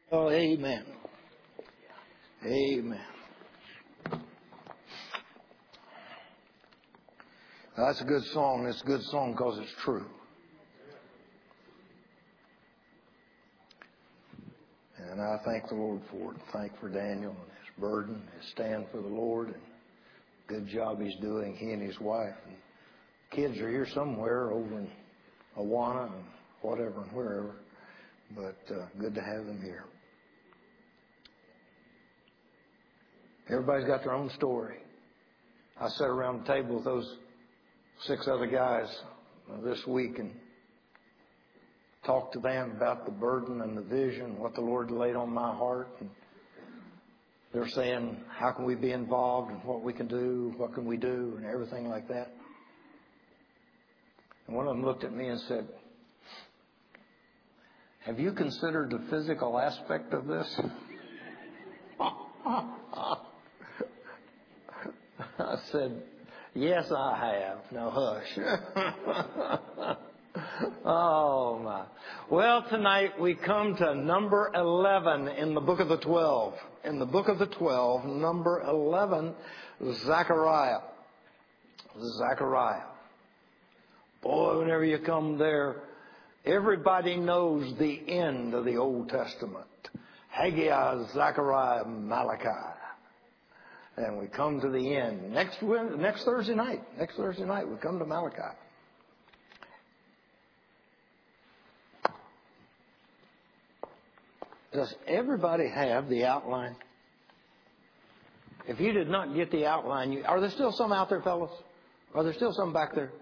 Oh, amen. Amen. That's a good song. It's a good song because it's true. And I thank the Lord for it. Thank for Daniel and his burden, his stand for the Lord, and good job he's doing, he and his wife. And kids are here somewhere over in Awana and whatever and wherever. But good to have them here. Everybody's got their own story. I sat around the table with those 6 other guys this week and talked to them about the burden and the vision, what the Lord laid on my heart. And they're saying, how can we be involved and what we can do, what can we do, and everything like that. And one of them looked at me and said, have you considered the physical aspect of this? I said, yes, I have. Now hush. Oh, my. Well, tonight we come to number 11 in the book of the 12. In the book of the 12, number 11, Zechariah. Zechariah. Boy, whenever you come there, everybody knows the end of the Old Testament. Haggai, Zechariah, Malachi. And we come to the end. Next Thursday night we come to Malachi. Does everybody have the outline? If you did not get the outline, are there still some out there, fellas? Are there still some back there?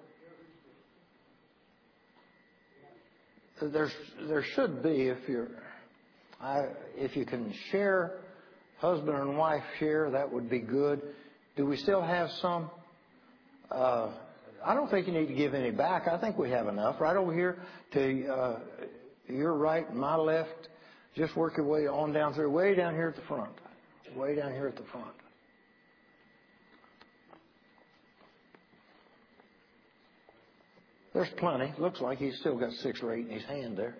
There should be if you can share, husband and wife share, that would be good. Do we still have some? I don't think you need to give any back. I think we have enough. Right over here to your right and my left. Just work your way on down through, way down here at the front. Way down here at the front. There's plenty. Looks like he's still got 6 or 8 in his hand there.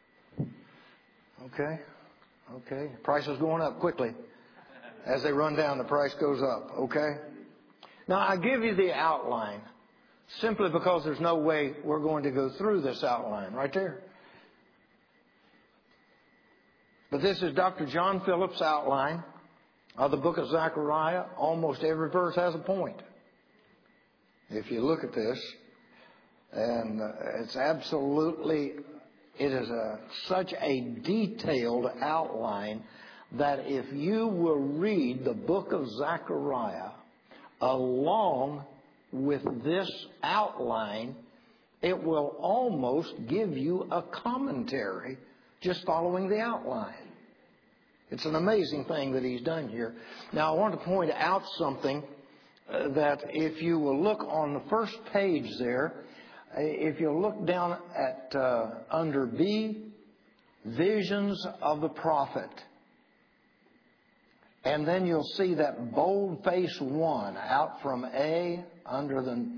Okay. Price is going up quickly. As they run down, the price goes up. Okay? Now, I give you the outline simply because there's no way we're going to go through this outline right there. But this is Dr. John Phillips' outline of the book of Zechariah. Almost every verse has a point. If you look at this, and it is such a detailed outline that if you will read the book of Zechariah along with this outline, it will almost give you a commentary just following the outline. It's an amazing thing that he's done here. Now, I want to point out something that if you will look on the first page there, if you look down at under B, Visions of the Prophet, and then you'll see that bold-face 1 out from A under the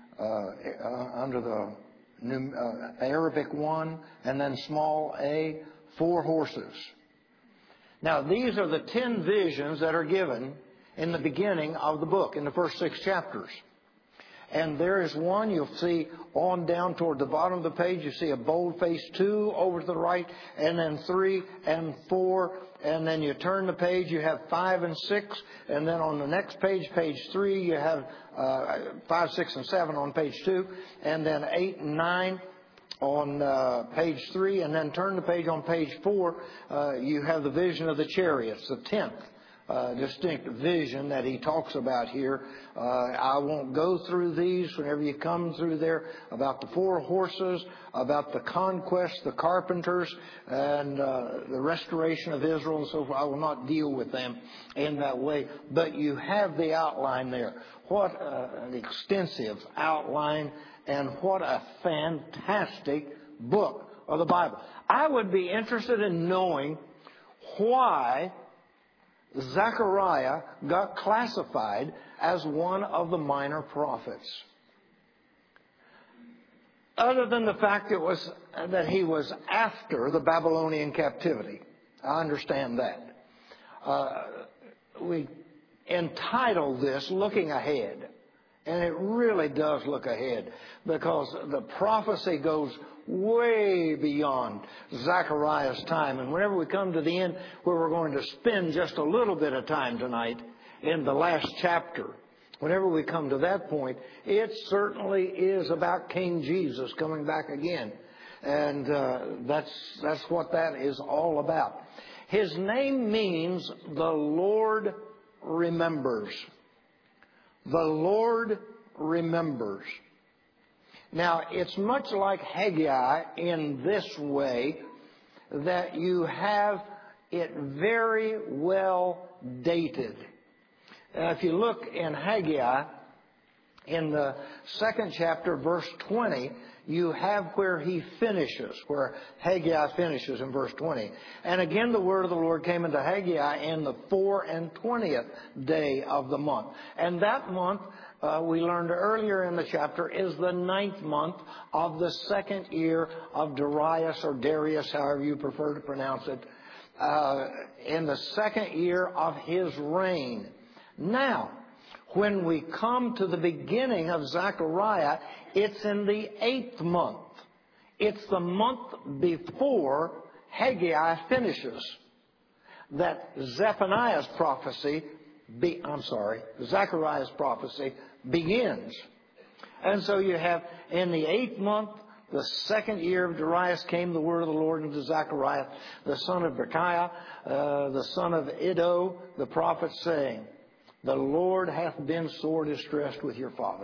Arabic 1, and then small a, 4 horses. Now, these are the 10 visions that are given in the beginning of the book, in the first 6 chapters. And there is one you'll see on down toward the bottom of the page. You see a bold-face 2 over to the right, and then 3 and 4. And then you turn the page, you have 5 and 6. And then on the next page, page 3, you have 5, 6, and 7 on page 2. And then 8 and 9 on page 3. And then turn the page on page 4. You have the vision of the chariots, the 10th. Distinct vision that he talks about here. I won't go through these. Whenever you come through there, about the 4 horses, about the conquest, the carpenters, and the restoration of Israel and so forth. I will not deal with them in that way. But you have the outline there. What an extensive outline, and what a fantastic book of the Bible. I would be interested in knowing why Zechariah got classified as one of the minor prophets. Other than the fact that he was after the Babylonian captivity. I understand that. We entitled this Looking Ahead. And it really does look ahead, because the prophecy goes way beyond Zechariah's time. And whenever we come to the end, where we're going to spend just a little bit of time tonight in the last chapter, whenever we come to that point, it certainly is about King Jesus coming back again. And that's what that is all about. His name means the Lord remembers. The Lord remembers. Now, it's much like Haggai in this way, that you have it very well dated. If you look in Haggai, in the 2nd chapter, verse 20, you have where he finishes, where Haggai finishes in verse 20. And again, the word of the Lord came into Haggai in the 24th day of the month. And that month, we learned earlier in the chapter, is the 9th month of the 2nd year of Darius, or Darius, however you prefer to pronounce it, in the 2nd year of his reign. Now, when we come to the beginning of Zechariah, it's in the 8th month. It's the month before Haggai finishes that Zechariah's prophecy begins. And so you have, in the 8th month, the 2nd year of Darius, came the word of the Lord unto Zechariah, the son of Berechiah, the son of Iddo, the prophet, saying, the Lord hath been sore distressed with your fathers.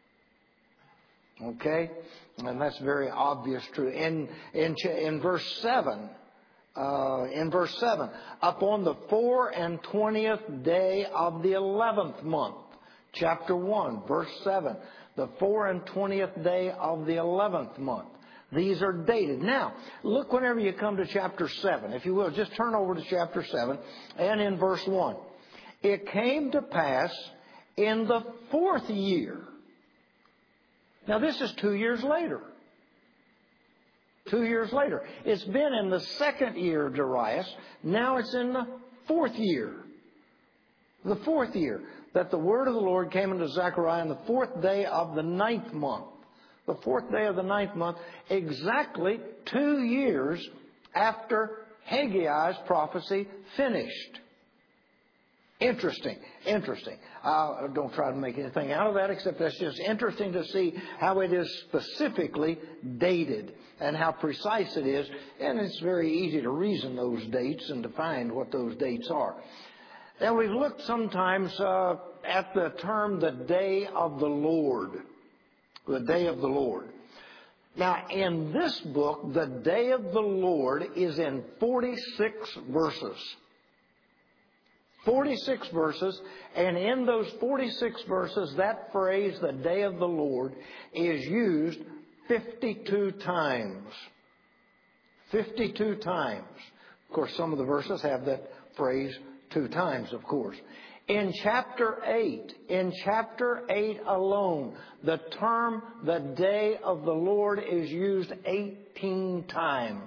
Okay? And that's very obvious true. In verse 7, upon the 24th day of the 11th month, chapter 1, verse 7, the 24th day of the 11th month. These are dated. Now, look whenever you come to chapter 7. If you will, just turn over to chapter 7 and in verse 1. It came to pass in the 4th year. Now, this is 2 years later. 2 years later. It's been in the 2nd year of Darius. Now it's in the 4th year. The 4th year. That the word of the Lord came unto Zechariah on the 4th day of the 9th month. The 4th day of the 9th month. Exactly 2 years after Haggai's prophecy finished. Interesting. Don't try to make anything out of that, except that's just interesting to see how it is specifically dated and how precise it is. And it's very easy to reason those dates and to find what those dates are. Now, we've looked sometimes at the term the day of the Lord. The day of the Lord. Now, in this book, the day of the Lord is in 46 verses. 46 verses, and in those 46 verses, that phrase, the day of the Lord, is used 52 times. 52 times. Of course, some of the verses have that phrase 2 times, of course. In chapter 8 alone, the term, the day of the Lord, is used 18 times.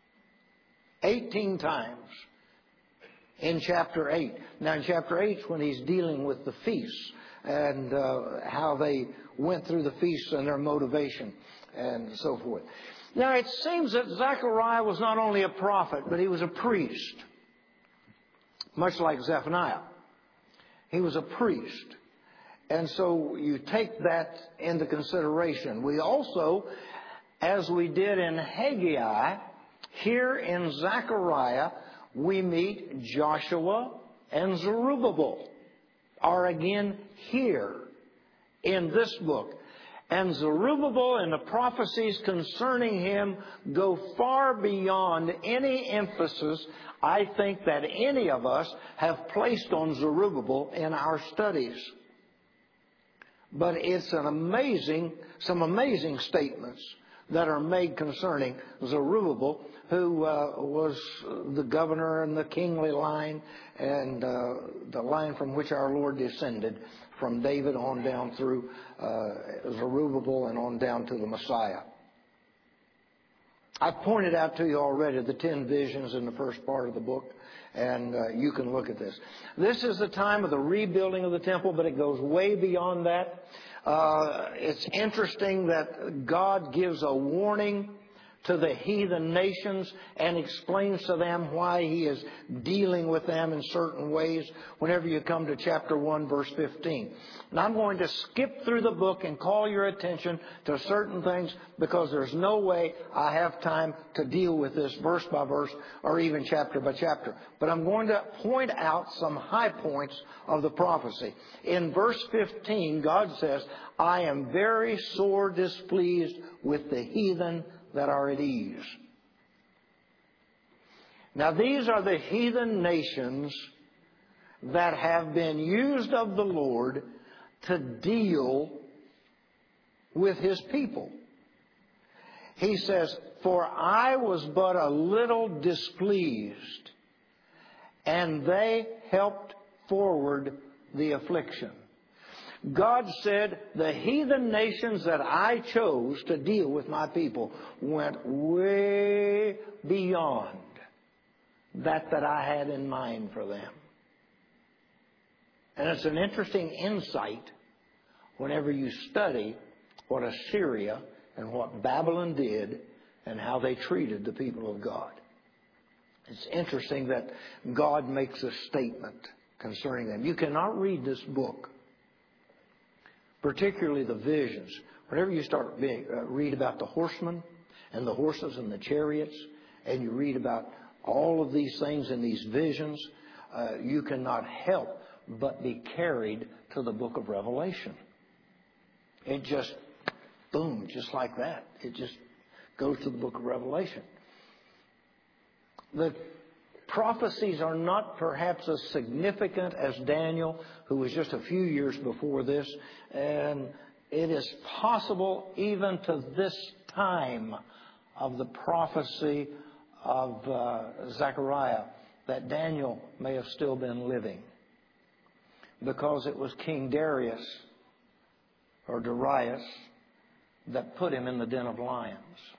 18 times. In chapter 8. Now, in chapter 8 is when he's dealing with the feasts and how they went through the feasts and their motivation and so forth. Now, it seems that Zechariah was not only a prophet, but he was a priest. Much like Zephaniah. He was a priest. And so you take that into consideration. We also, as we did in Haggai, here in Zechariah, we meet Joshua and Zerubbabel are again here in this book. And Zerubbabel and the prophecies concerning him go far beyond any emphasis I think that any of us have placed on Zerubbabel in our studies. But it's some amazing statements that are made concerning Zerubbabel, who was the governor in the kingly line and the line from which our Lord descended, from David on down through Zerubbabel and on down to the Messiah. I've pointed out to you already the 10 visions in the first part of the book, and you can look at this. This is the time of the rebuilding of the temple, but it goes way beyond that. It's interesting that God gives a warning to the heathen nations and explains to them why He is dealing with them in certain ways whenever you come to chapter 1, verse 15. And I'm going to skip through the book and call your attention to certain things because there's no way I have time to deal with this verse by verse or even chapter by chapter. But I'm going to point out some high points of the prophecy. In verse 15, God says, I am very sore displeased with the heathen that are at ease. Now these are the heathen nations that have been used of the Lord to deal with His people. He says, for I was but a little displeased, and they helped forward the affliction. God said, the heathen nations that I chose to deal with my people went way beyond that I had in mind for them. And it's an interesting insight whenever you study what Assyria and what Babylon did and how they treated the people of God. It's interesting that God makes a statement concerning them. You cannot read this book, particularly the visions. Whenever you start read about the horsemen and the horses and the chariots, and you read about all of these things in these visions, you cannot help but be carried to the book of Revelation. It just, boom, just like that. It just goes to the book of Revelation. The prophecies are not perhaps as significant as Daniel, who was just a few years before this. And it is possible even to this time of the prophecy of Zechariah that Daniel may have still been living, because it was King Darius or Darius that put him in the den of lions.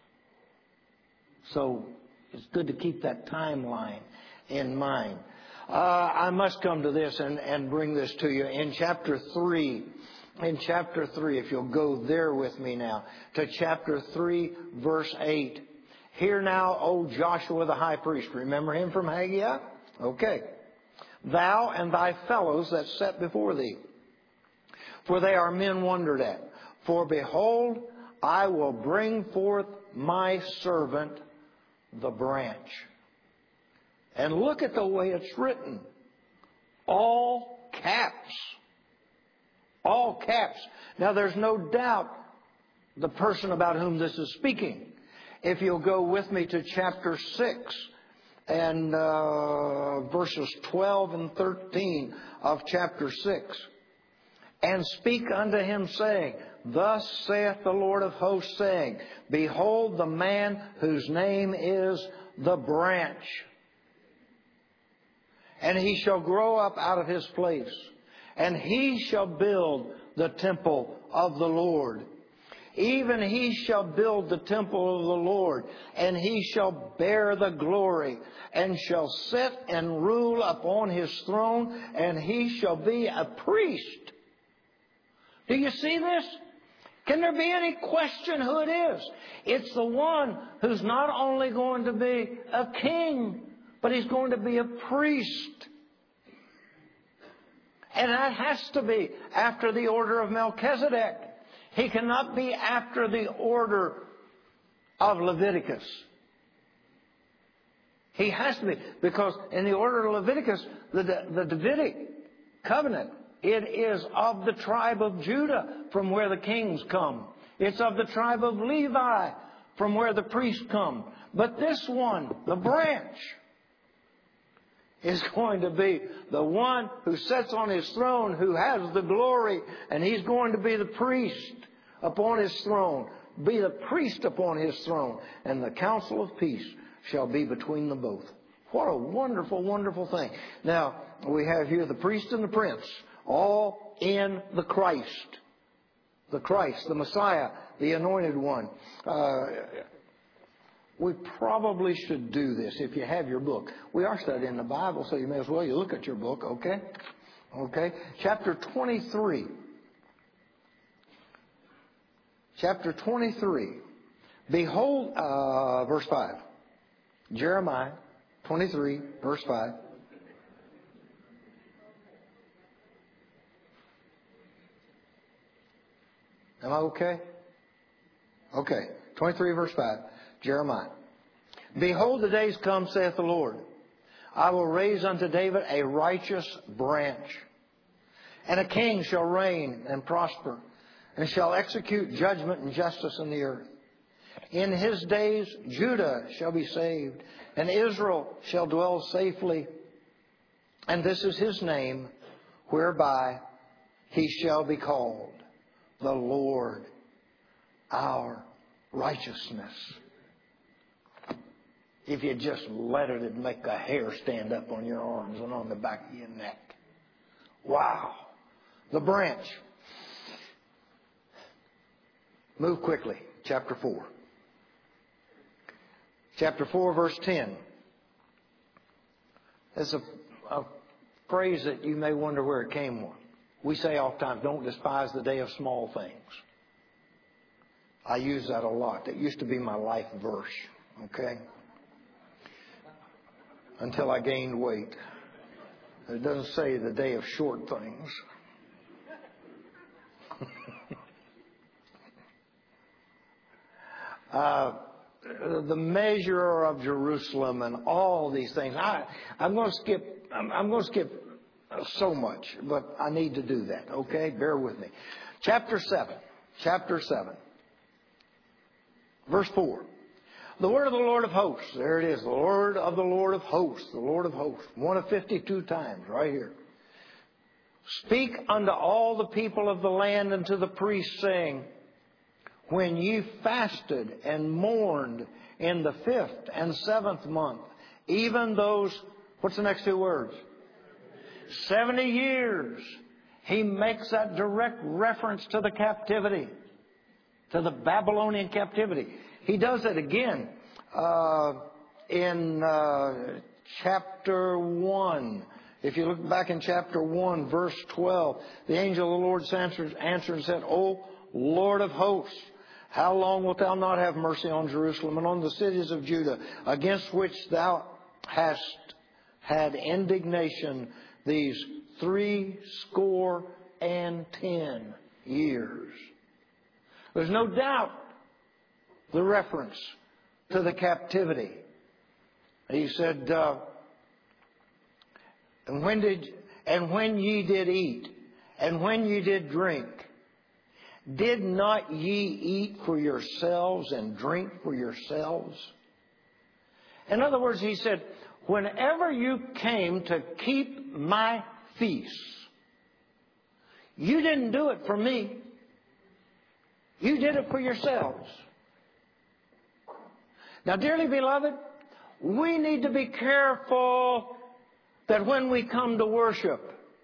So it's good to keep that timeline in mind. I must come to this and bring this to you. In chapter 3, if you'll go there with me now, to chapter 3, verse 8. Hear now, O Joshua the high priest. Remember him from Haggai? Okay. Thou and thy fellows that sat before thee, for they are men wondered at. For behold, I will bring forth my servant, the branch. And look at the way it's written. All caps. All caps. Now there's no doubt the person about whom this is speaking. If you'll go with me to chapter 6 and verses 12 and 13 of chapter 6. And speak unto him, saying, Thus saith the Lord of hosts, saying, Behold the man whose name is the branch. And he shall grow up out of his place, and he shall build the temple of the Lord. Even he shall build the temple of the Lord, and he shall bear the glory, and shall sit and rule upon his throne, and he shall be a priest. Do you see this? Can there be any question who it is? It's the one who's not only going to be a king, but he's going to be a priest. And that has to be after the order of Melchizedek. He cannot be after the order of Leviticus. He has to be, because in the order of Leviticus, the Davidic covenant, it is of the tribe of Judah from where the kings come. It's of the tribe of Levi from where the priests come. But this one, the branch, is going to be the one who sits on his throne, who has the glory, and he's going to be the priest upon his throne, be the priest upon his throne, and the council of peace shall be between them both. What a wonderful, wonderful thing. Now, we have here the priest and the prince, all in the Christ. The Christ, the Messiah, the anointed one. We probably should do this if you have your book. We are studying the Bible, so you may as well look at your book, okay? Okay. Chapter 23. Chapter 23. Behold, verse 5. Jeremiah 23, verse 5. Am I okay? Okay. 23, verse 5. Jeremiah. Behold, the days come, saith the Lord. I will raise unto David a righteous branch, and a king shall reign and prosper, and shall execute judgment and justice in the earth. In his days Judah shall be saved, and Israel shall dwell safely. And this is his name, whereby he shall be called the Lord our righteousness. If you just let it, it'd make a hair stand up on your arms and on the back of your neck. Wow. The branch. Move quickly. Chapter 4. Chapter 4, verse 10. There's a phrase that you may wonder where it came from. We say oftentimes, don't despise the day of small things. I use that a lot. That used to be my life verse. Okay? Until I gained weight. It doesn't say the day of short things. The measure of Jerusalem and all these things. I'm going to skip so much, but I need to do that. Okay, bear with me. Chapter 7. Verse 4. The word of the Lord of hosts. There it is. The word of the Lord of hosts. The Lord of hosts. One of 52 times right here. Speak unto all the people of the land and to the priests, saying, when ye fasted and mourned in the 5th and 7th month, even those, what's the next two words? 70 years. He makes that direct reference to the captivity, to the Babylonian captivity. He does it again in chapter 1. If you look back in chapter 1, verse 12, the angel of the Lord answered and said, O Lord of hosts, how long wilt thou not have mercy on Jerusalem and on the cities of Judah, against which thou hast had indignation these 70 years? There's no doubt the reference to the captivity. He said, and when ye did eat, and when ye did drink, did not ye eat for yourselves and drink for yourselves? In other words, he said, whenever you came to keep my feasts, you didn't do it for me. You did it for yourselves. Now, dearly beloved, we need to be careful that when we come to worship,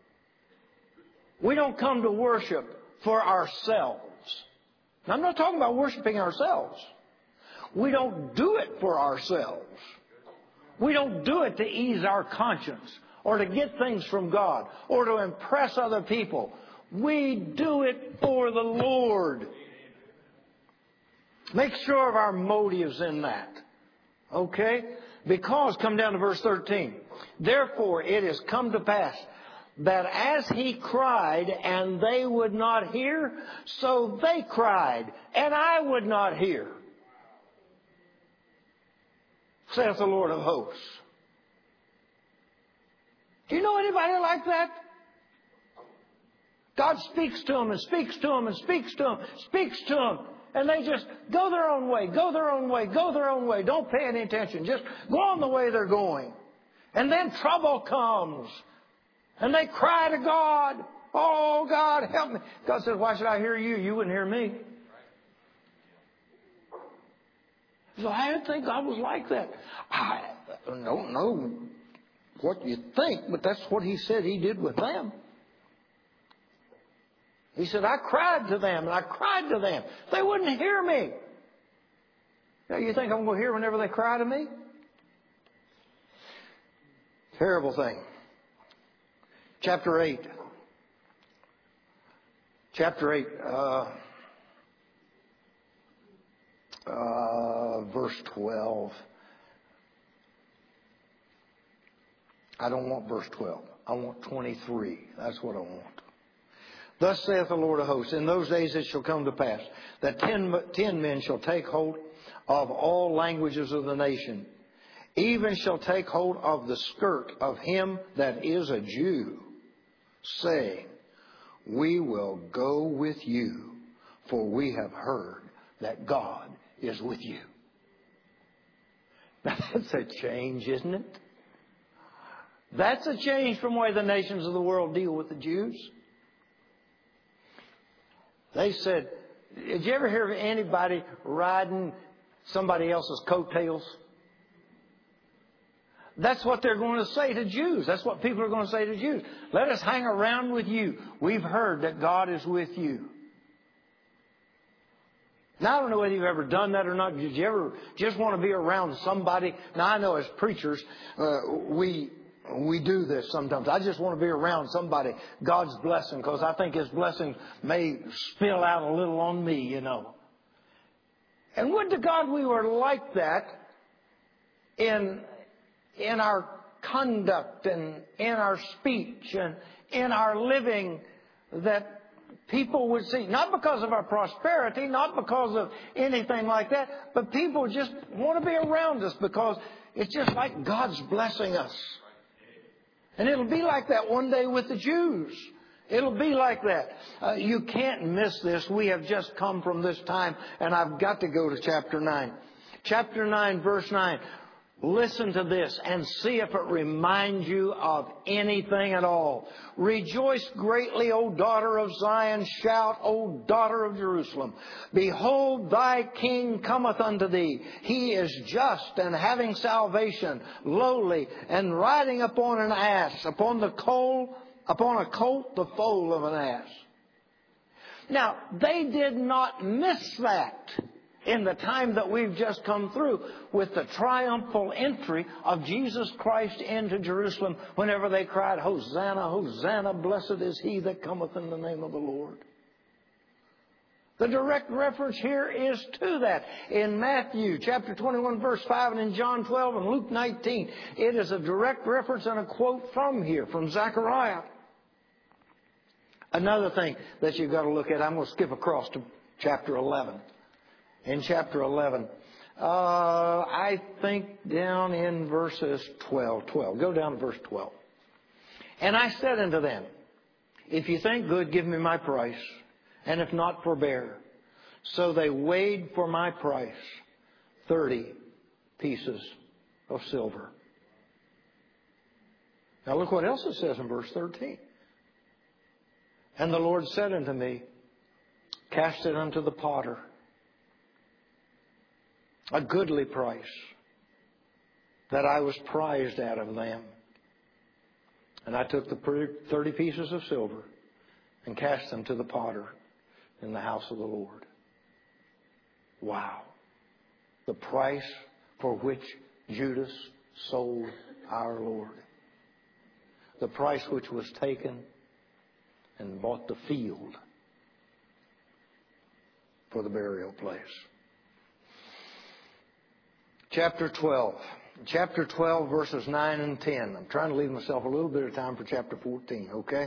we don't come to worship for ourselves. Now, I'm not talking about worshiping ourselves. We don't do it for ourselves. We don't do it to ease our conscience or to get things from God or to impress other people. We do it for the Lord. Make sure of our motives in that. Okay? Because, come down to verse 13. Therefore it has come to pass that as he cried and they would not hear, so they cried and I would not hear, saith the Lord of hosts. Do you know anybody like that? God speaks to them and speaks to them and speaks to them, speaks to them. And they just go their own way, go their own way, go their own way. Don't pay any attention. Just go on the way they're going. And then trouble comes. And they cry to God. Oh, God, help me. God says, why should I hear you? You wouldn't hear me. So I didn't think God was like that. I don't know what you think, but that's what he said he did with them. He said, I cried to them and I cried to them. They wouldn't hear me. Now, you think I'm going to hear whenever they cry to me? Terrible thing. Chapter 8. Chapter 8, verse 12. I don't want verse 12. I want 23. That's what I want. Thus saith the Lord of hosts, in those days it shall come to pass that 10 men shall take hold of all languages of the nation, even shall take hold of the skirt of him that is a Jew, saying, we will go with you, for we have heard that God is with you. Now, that's a change, isn't it? That's a change from the way the nations of the world deal with the Jews. They said, did you ever hear of anybody riding somebody else's coattails? That's what they're going to say to Jews. That's what people are going to say to Jews. Let us hang around with you. We've heard that God is with you. Now, I don't know whether you've ever done that or not. Did you ever just want to be around somebody? Now, I know as preachers, we do this sometimes. I just want to be around somebody, God's blessing, because I think His blessing may spill out a little on me, you know. And would to God we were like that in our conduct and in our speech and in our living, that people would see, not because of our prosperity, not because of anything like that, but people just want to be around us because it's just like God's blessing us. And it'll be like that one day with the Jews. It'll be like that. You can't miss this. We have just come from this time, and I've got to go to chapter 9. Chapter 9, verse 9. Listen to this and see if it reminds you of anything at all. Rejoice greatly, O daughter of Zion. Shout, O daughter of Jerusalem. Behold, thy king cometh unto thee. He is just and having salvation, lowly, and riding upon an ass, upon a colt, the foal of an ass. Now, they did not miss that in the time that we've just come through with the triumphal entry of Jesus Christ into Jerusalem whenever they cried, Hosanna, Hosanna, blessed is he that cometh in the name of the Lord. The direct reference here is to that. In Matthew chapter 21 verse 5 and in John 12 and Luke 19, it is a direct reference and a quote from here, from Zechariah. Another thing that you've got to look at, I'm going to skip across to chapter 11. In chapter 11, I think down in verses 12. Go down to verse 12. And I said unto them, if you think good, give me my price, and if not, forbear. So they weighed for my price 30 pieces of silver. Now look what else it says in verse 13. And the Lord said unto me, cast it unto the potter. A goodly price that I was prized out of them. And I took the 30 pieces of silver and cast them to the potter in the house of the Lord. Wow. The price for which Judas sold our Lord. The price which was taken and bought the field for the burial place. Chapter 12. Chapter 12, verses 9 and 10. I'm trying to leave myself a little bit of time for chapter 14, okay?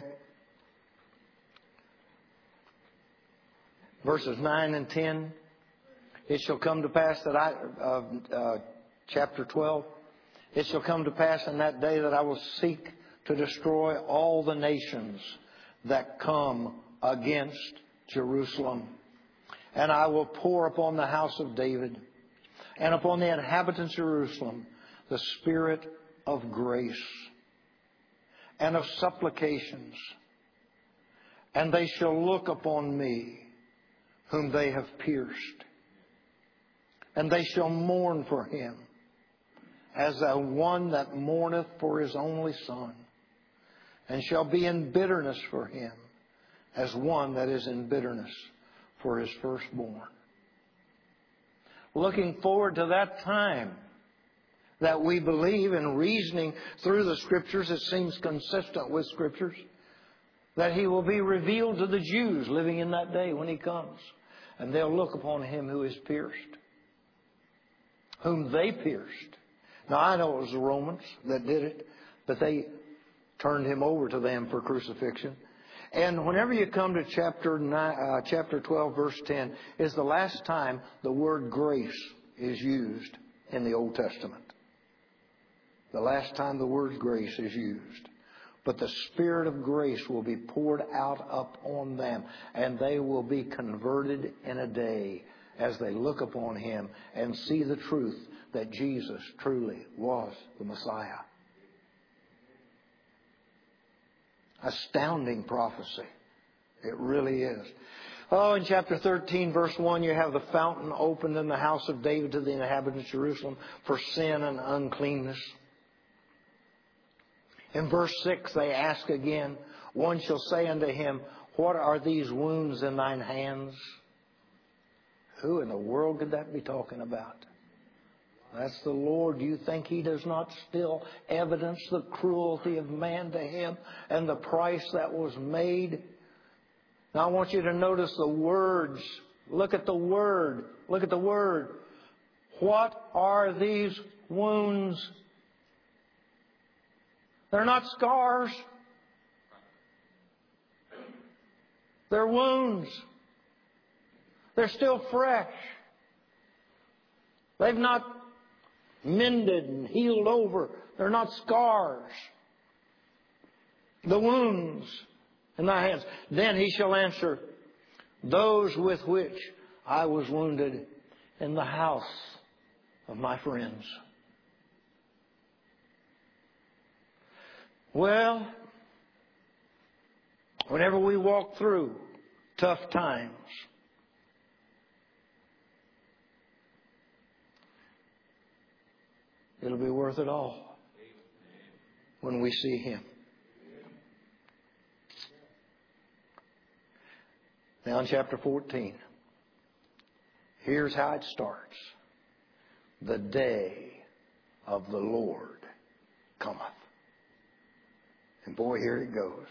Verses 9 and 10. It shall come to pass that chapter 12. It shall come to pass in that day that I will seek to destroy all the nations that come against Jerusalem. And I will pour upon the house of David and upon the inhabitants of Jerusalem the spirit of grace and of supplications. And they shall look upon me, whom they have pierced. And they shall mourn for him, as one that mourneth for his only son. And shall be in bitterness for him, as one that is in bitterness for his firstborn. looking forward to that time that we believe in, reasoning through the Scriptures. It seems consistent with Scriptures that He will be revealed to the Jews living in that day when He comes. And they'll look upon Him who is pierced, whom they pierced. Now, I know it was the Romans that did it, but they turned Him over to them for crucifixion. And whenever you come to chapter 12, verse 10, is the last time the word grace is used in the Old Testament. The last time the word grace is used. But the Spirit of grace will be poured out upon them, and they will be converted in a day as they look upon Him and see the truth that Jesus truly was the Messiah. Astounding prophecy. It really is. Oh, in chapter 13, verse 1, you have the fountain opened in the house of David to the inhabitants of Jerusalem for sin and uncleanness. In verse 6, they ask again, one shall say unto him, what are these wounds in thine hands? Who in the world could that be talking about? That's the Lord. You think He does not still evidence the cruelty of man to Him and the price that was made? Now I want you to notice the words. Look at the word. Look at the word. What are these wounds? They're not scars. They're wounds. They're still fresh. They've not mended and healed over. They're not scars. The wounds in thy hands. Then he shall answer, those with which I was wounded in the house of my friends. Well, whenever we walk through tough times, it'll be worth it all when we see Him. Now in chapter 14, here's how it starts. The day of the Lord cometh. And boy, here it goes.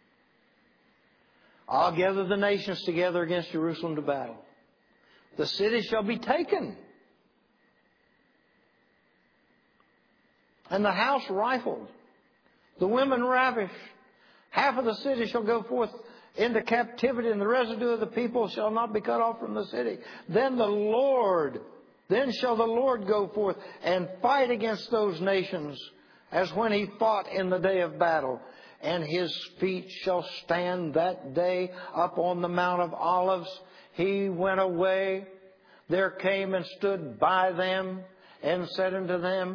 I'll gather the nations together against Jerusalem to battle. The city shall be taken, and the house rifled, the women ravished. Half of the city shall go forth into captivity, and the residue of the people shall not be cut off from the city. Then shall the Lord go forth and fight against those nations, as when He fought in the day of battle. And His feet shall stand that day up on the Mount of Olives. He went away. There came and stood by them and said unto them,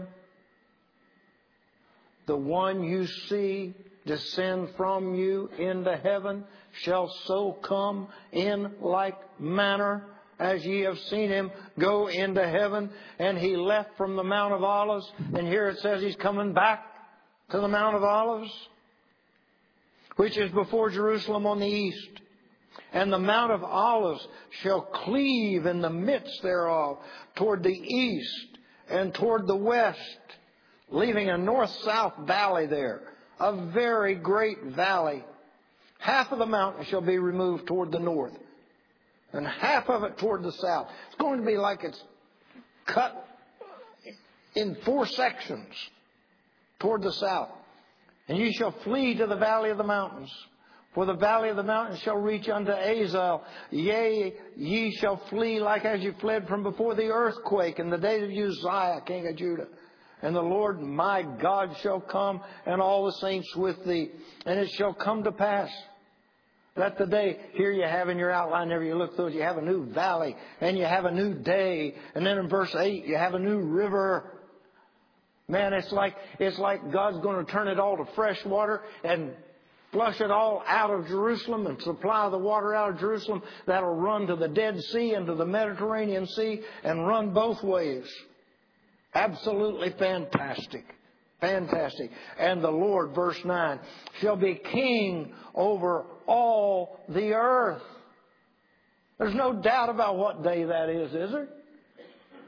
the one you see descend from you into heaven shall so come in like manner as ye have seen Him go into heaven. And He left from the Mount of Olives. And here it says He's coming back to the Mount of Olives, which is before Jerusalem on the east. And the Mount of Olives shall cleave in the midst thereof toward the east and toward the west, leaving a north-south valley there, a very great valley. Half of the mountain shall be removed toward the north, and half of it toward the south. It's going to be like it's cut in 4 sections toward the south. And ye shall flee to the valley of the mountains, for the valley of the mountains shall reach unto Azal. Yea, ye shall flee like as you fled from before the earthquake in the days of Uzziah, king of Judah. And the Lord my God shall come, and all the saints with thee. And it shall come to pass that the day, here you have in your outline, whenever you look through it, you have a new valley, and you have a new day. And then in verse 8, you have a new river. Man, it's like God's going to turn it all to fresh water and flush it all out of Jerusalem and supply the water out of Jerusalem that'll run to the Dead Sea and to the Mediterranean Sea and run both ways. Absolutely fantastic. Fantastic. And the Lord, verse 9, shall be king over all the earth. There's no doubt about what day that is there?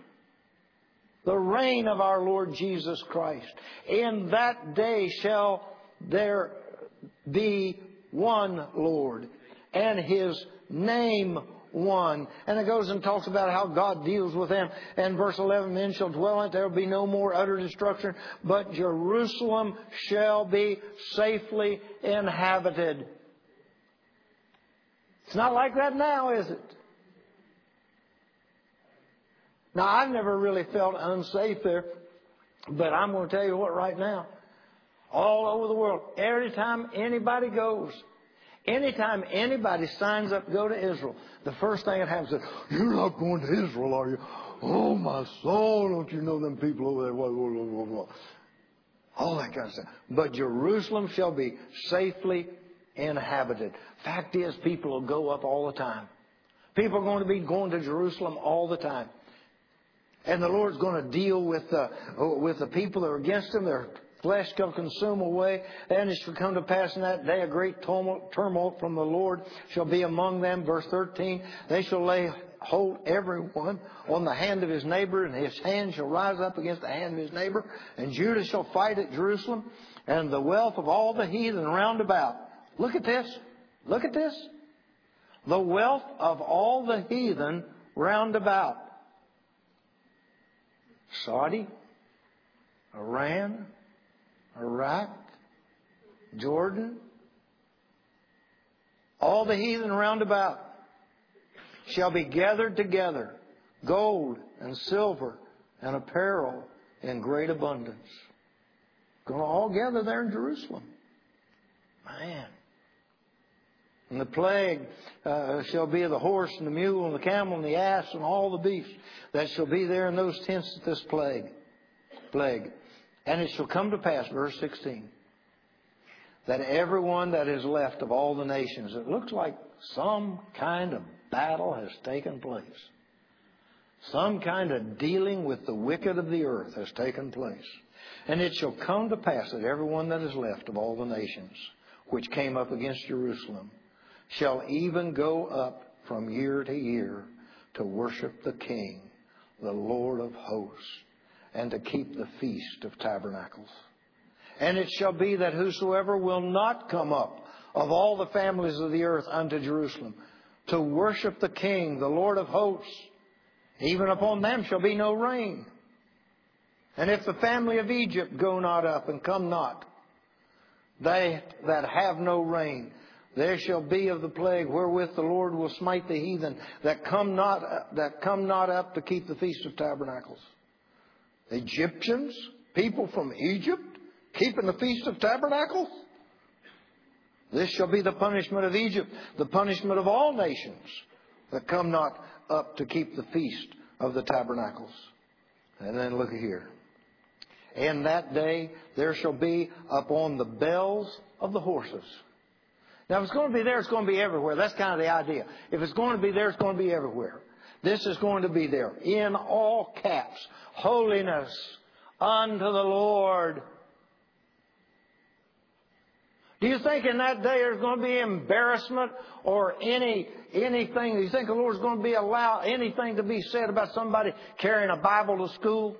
The reign of our Lord Jesus Christ. In that day shall there be one Lord, and His name one. And it goes and talks about how God deals with them. And verse 11, men shall dwell in it. There will be no more utter destruction, but Jerusalem shall be safely inhabited. It's not like that now, is it? Now, I've never really felt unsafe there, but I'm going to tell you what right now. All over the world, every time anybody goes, anytime anybody signs up to go to Israel, the first thing that happens is, you're not going to Israel, are you? Oh, my soul, don't you know them people over there? Blah, blah, blah, blah. All that kind of stuff. But Jerusalem shall be safely inhabited. Fact is, people will go up all the time. People are going to be going to Jerusalem all the time. And the Lord's going to deal with the people that are against Him. Their flesh shall consume away. And it shall come to pass in that day a great turmoil from the Lord shall be among them. Verse 13, they shall lay hold everyone on the hand of his neighbor, and his hand shall rise up against the hand of his neighbor. And Judah shall fight at Jerusalem, and the wealth of all the heathen round about. Look at this. Look at this. The wealth of all the heathen round about. Saudi, Iran, Iraq, Jordan, all the heathen round about shall be gathered together, gold and silver and apparel in great abundance. Going to all gather there in Jerusalem. Man. And the plague shall be of the horse and the mule and the camel and the ass and all the beasts that shall be there in those tents at this plague. And it shall come to pass, verse 16, that everyone that is left of all the nations, it looks like some kind of battle has taken place. Some kind of dealing with the wicked of the earth has taken place. And it shall come to pass that everyone that is left of all the nations which came up against Jerusalem shall even go up from year to year to worship the King, the Lord of hosts, and to keep the Feast of Tabernacles. And it shall be that whosoever will not come up of all the families of the earth unto Jerusalem to worship the King, the Lord of hosts, even upon them shall be no rain. And if the family of Egypt go not up and come not, they that have no rain, there shall be of the plague wherewith the Lord will smite the heathen that come not up to keep the Feast of Tabernacles. Egyptians, people from Egypt, keeping the Feast of Tabernacles? This shall be the punishment of Egypt, the punishment of all nations that come not up to keep the Feast of the Tabernacles. And then look here. In that day there shall be upon the bells of the horses. Now, if it's going to be there, it's going to be everywhere. That's kind of the idea. If it's going to be there, it's going to be everywhere. This is going to be there. In all caps. Holiness unto the Lord. Do you think in that day there's going to be embarrassment or anything? Do you think the Lord's going to be allowed anything to be said about somebody carrying a Bible to school?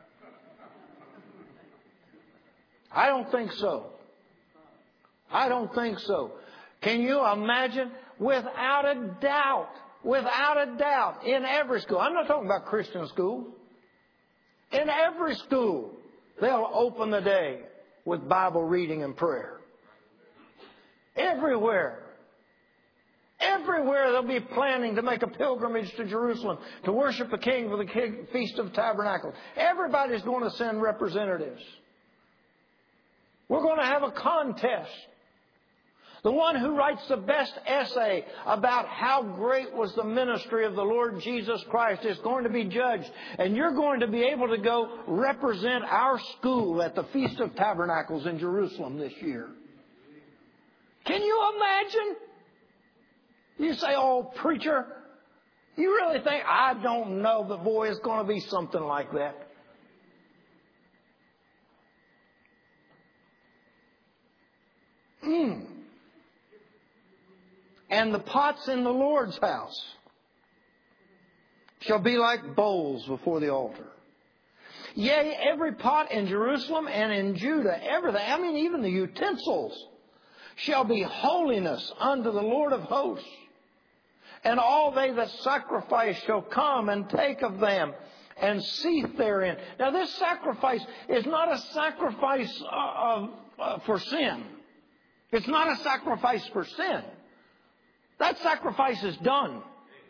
I don't think so. I don't think so. Can you imagine? Without a doubt, in every school. I'm not talking about Christian schools. In every school, they'll open the day with Bible reading and prayer. Everywhere. Everywhere they'll be planning to make a pilgrimage to Jerusalem to worship the King for the Feast of Tabernacles. Everybody's going to send representatives. We're going to have a contest. The one who writes the best essay about how great was the ministry of the Lord Jesus Christ is going to be judged. And you're going to be able to go represent our school at the Feast of Tabernacles in Jerusalem this year. Can you imagine? You say, oh, preacher, you really think? I don't know, but boy, it's going to be something like that. And the pots in the Lord's house shall be like bowls before the altar. Yea, every pot in Jerusalem and in Judah, everything, I mean even the utensils, shall be holiness unto the Lord of hosts. And all they that sacrifice shall come and take of them and seethe therein. Now this sacrifice is not a sacrifice for sin. It's not a sacrifice for sin. That sacrifice is done.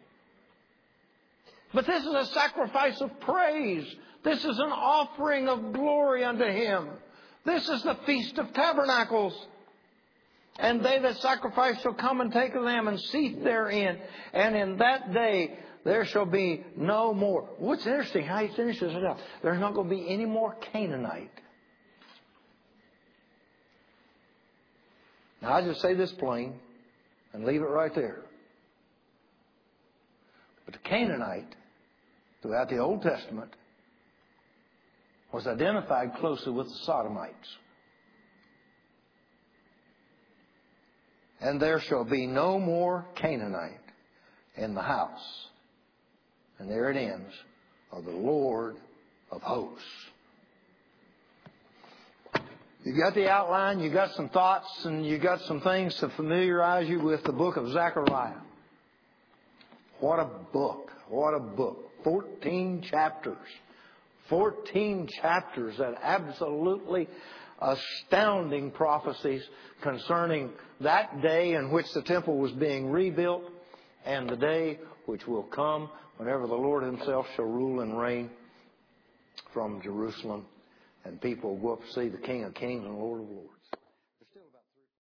But this is a sacrifice of praise. This is an offering of glory unto Him. This is the Feast of Tabernacles. And they that sacrifice shall come and take of them and seethe therein. And in that day there shall be no more. What's interesting how he finishes it up. There's not going to be any more Canaanite. Now I just say this plain and leave it right there. But the Canaanite, throughout the Old Testament, was identified closely with the Sodomites. And there shall be no more Canaanite in the house. And there it ends, of the Lord of hosts. You got the outline, you got some thoughts, and you got some things to familiarize you with the book of Zechariah. What a book. What a book. 14 chapters. 14 chapters that absolutely astounding prophecies concerning that day in which the temple was being rebuilt and the day which will come whenever the Lord Himself shall rule and reign from Jerusalem and people will go up to see the King of Kings and Lord of Lords.